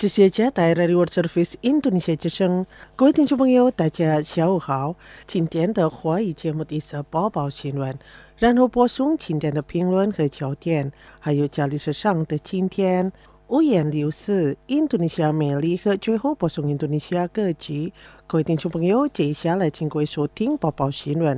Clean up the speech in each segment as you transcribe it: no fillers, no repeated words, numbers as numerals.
这是加带来的 World Service Indonesia 之声，各位听众朋友，大家下午好。今天的华语节目第一次播报新闻，然后播送今天的评论和焦点，还有家里时上的今天五颜六色印度尼西亚美丽和最后播送印度尼西亚歌曲。各位听众朋友，接下来请各位收听播报新闻。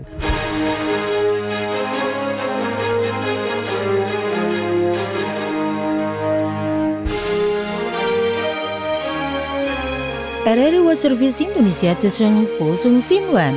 RRI World Service Indonesia 之声播送新闻。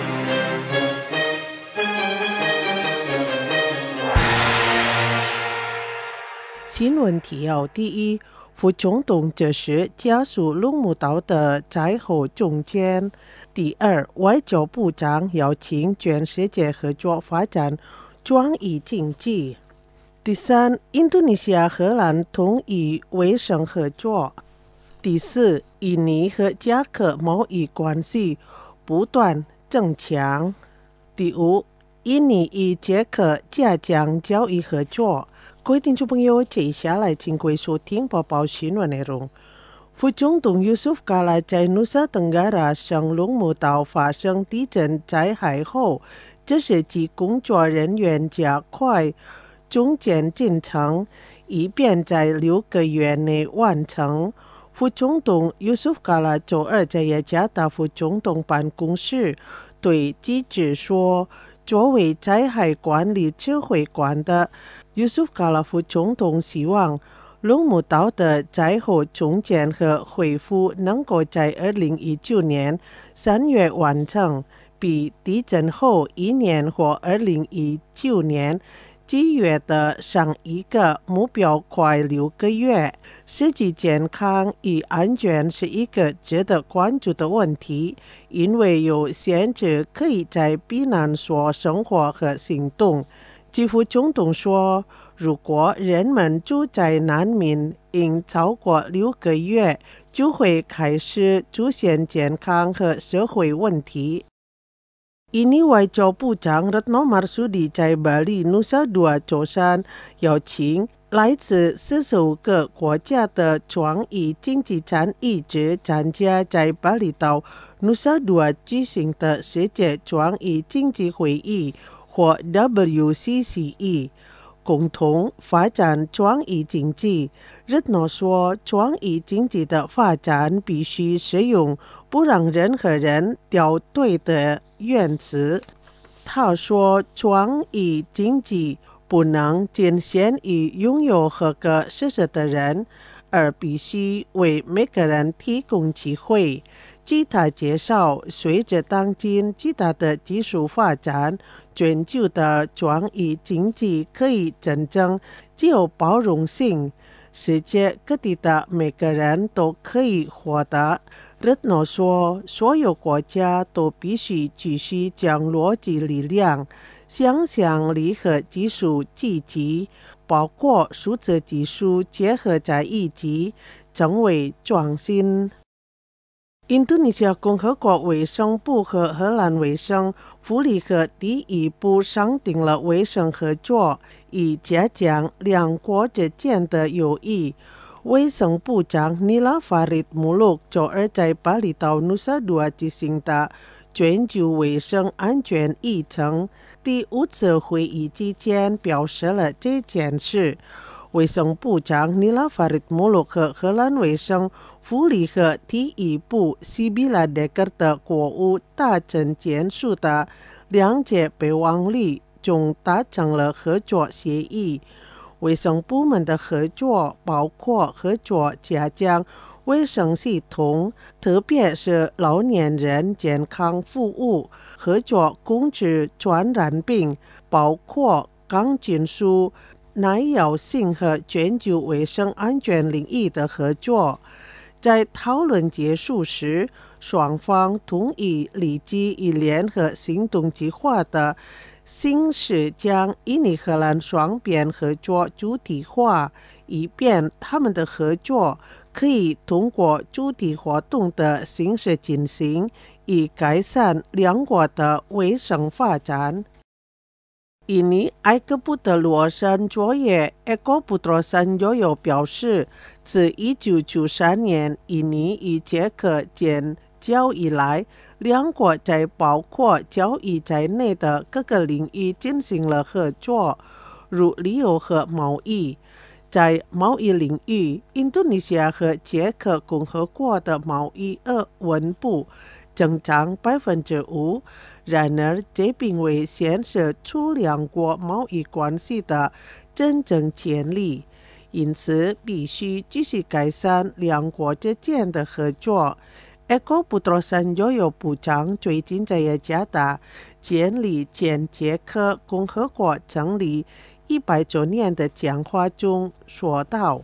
新闻提要：第一，副总统这时加速龙目岛的灾后重建；第二，外交部长邀请全世界合作发展转移经济；第三，印度尼西亚荷兰同意卫生合作；第四，印尼和捷克贸易关系不断增强；第五，印尼与捷克加强交易合作。各位听众朋友，接下来请各位收听播报新闻内容。副总统 Yusuf Kala 在 Nusa Tenggara 省龙目岛发生地震灾害后，这是其工作人员加快重建进程，以便在6个月内完成。副总统 Yusuf Kala 周二在雅加达副总统办公室对记者说，作为灾害管理指挥官的 Yusuf Kala 副总统希望龙目岛的灾后重建和恢复能够在2019年3月完成，比地震后1年或2019年7月的上一个目标快6个月。实际健康与安全是一个值得关注的问题，因为有限制可以在避难所生活和行动。副总统说，如果人们住在难民营超过6个月，就会开始出现健康和社会问题。印尼外交部长 Retno Marsudi 在巴黎 Nusa Dua 舟山邀请来自45个国家的转移经济产业者参加在巴厘岛 Nusa Dua 举行的世界转移经济会议或 WCCE， 共同发展转移经济。Retno 说，转移经济的发展必须使用不让任何人掉队的原则。他说，转移经济不能仅限于拥有合格设施的人，而必须为每个人提供机会。据他介绍，随着当今巨大的技术发展，全球的转移经济可以真正具有包容性，世界各地的每个人都可以获得。Retno 说，所有国家都必须继续将逻辑力量、想象力和技术积极，包括数字技术结合在一起，成为创新。印度尼西亚共和国卫生部和荷兰卫生、福利和第一部商定了卫生合作，以加强两国之间的友谊。卫生部长 Nila Farid Muluk 周二在巴厘岛 Nusa Dua 举行的全球卫生安全议程第5次会议期间表示了这件事。卫生部长 Nila Farid Muluk 和荷兰卫生、福利和第一部 Sibila Dekker 的国务大臣签署的2届备忘录中达成了合作协议。卫生部门的合作包括合作加强卫生系统，特别是老年人健康服务，合作控制传染病，包括抗菌素、耐药性和全球卫生安全领域的合作。在讨论结束时，双方同意立即以联合行动计划的形式将印尼荷兰双边合作主体化，以便他们的合作可以通过主体活动的形式进行，以改善两国的卫生发展。 印尼埃克布的罗森卓也埃戈布多森悠悠表示，自1993年印尼与捷克建交以来，两国在包括交易在内的各个领域进行了合作，如旅游和贸易。在贸易领域，印度尼西亚和捷克共和国的贸易额稳步增长5%。然而，这并未显示出两国贸易关系的真正建立，因此必须继续改善两国之间的合作。埃戈布多森悠悠部长最近在雅加达建立前捷克共和国成立100周年的讲话中说道，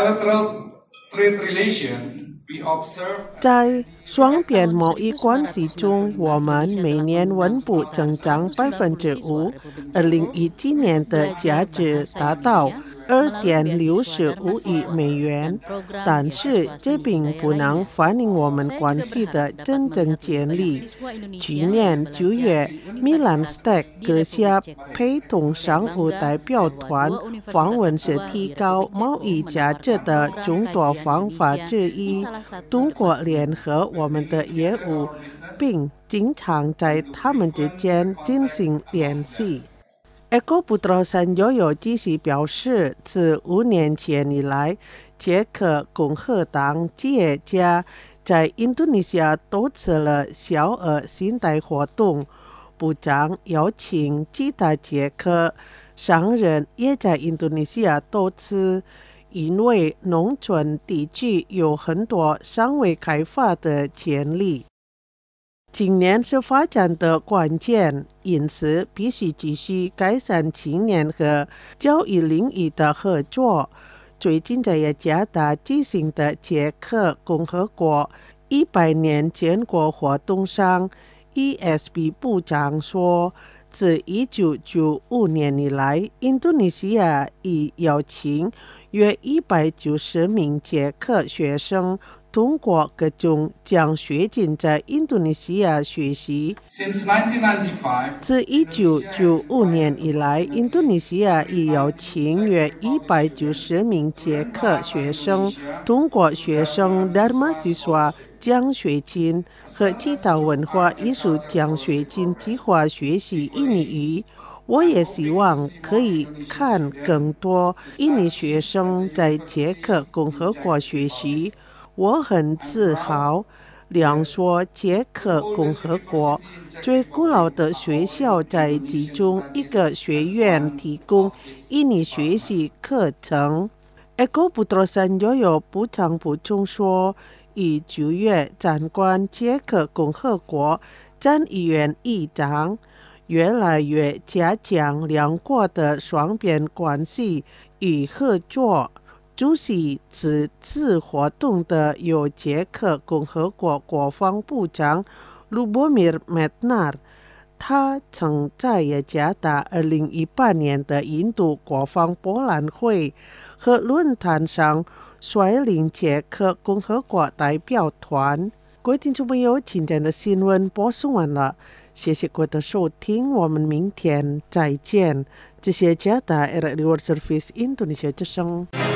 在双边贸易关系中，我们每年稳步增长5%。2017年的价值达到2.65亿美元，但是这并不能反映我们关系的真正建立。去年9月，米兰 STEC 阁下陪同商务代表团访问是提高贸易价值的众多方法之一，通过联合我们的业务，并经常在他们之间进行联系。埃戈布多森悠悠继续表示，自5年前以来，捷克共和党企业家在印度尼西亚多次了小额信贷活动。部长邀请其他捷克商人也在印度尼西亚投资，因为农村地区有很多尚未开发的潜力。青年是发展的关键，因此必须继续改善青年和教育领域的合作。最近在雅加达举行的捷克共和国100年建国活动上， ESB 部长说，自1995年以来，印度尼西亚已邀请约190名捷克学生通过各种奖学金在印度尼西亚学习。自1995年以来，印度尼西亚已邀请约190名捷克学生通过学生 Dharma Siswa 奖学金和其他文化艺术奖学金计划学习印尼语。我也希望可以看更多印尼学生在捷克共和国学习。我很自豪亮说，捷克共和国最古老的学校在其中一个学院提供印尼学习课程。埃戈布多森悠悠部长补充说，于9月参观捷克共和国参议院议长，越来越加强两国的双边关系与合作。主席此次活动的有捷克共和国国防部长卢波米尔·麦特纳，他曾在雅加达2018年的印度国防博览会和论坛上率领捷克共和国代表团。各位听众朋友，今天的新闻播送完了，谢谢各位的收听，我们明天再见。这是雅加达 RRI World Service Indonesia 之声。